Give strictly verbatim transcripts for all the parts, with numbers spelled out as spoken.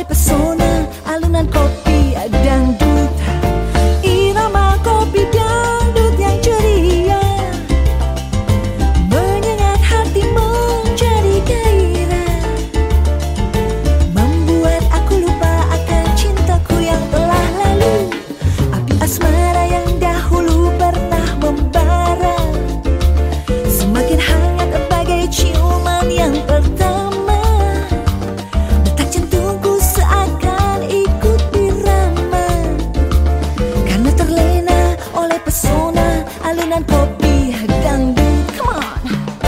pesona alunan kopi dangdut. Irama kopi dangdut yang ceria menyengat hati menjadi gairah, membuat aku lupa akan cintaku yang telah lalu. Api asmara yang dahulu pernah membara semakin hangat bagai ciuman yang pertama. Detak jantungku seakan ikut birama karena terlena oleh pesona alunan kopi dangdut. Come on.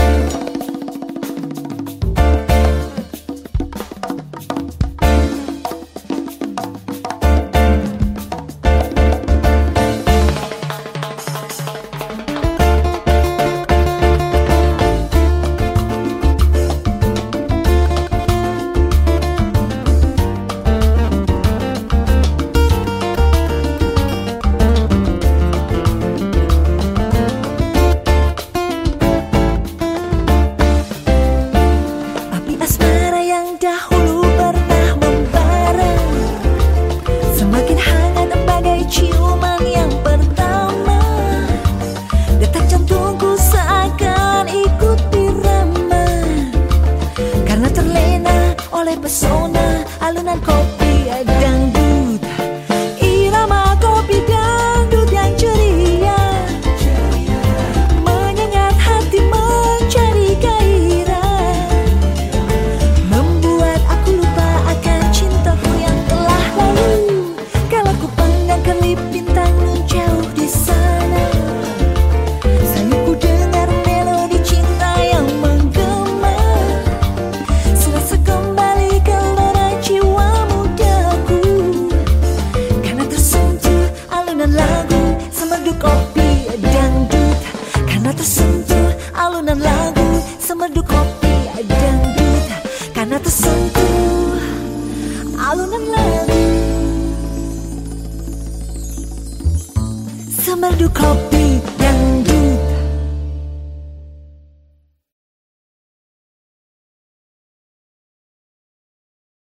Asmara yang dahulu pernah membara semakin hangat bagai ciuman yang pertama. Detak jantungku seakan ikut birama karena terlena oleh pesona alunan kopi dangdut. Irama kopi dangdut yang ceria menyengat hati menjadi gairah, membuat aku lupa akan cintaku yang telah lalu. Kalau ku pandang kelip bintang jauh di sana, sayangku dengar melodi cinta yang menggema, serasa kembali gelora jiwa mudaku karena tersentuh alunan lagu semerdu kopi dangdut. Karena tersentuh alunan lagu semerdu kopi dangdut. Karena tersentuh alunan lagu semerdu kopi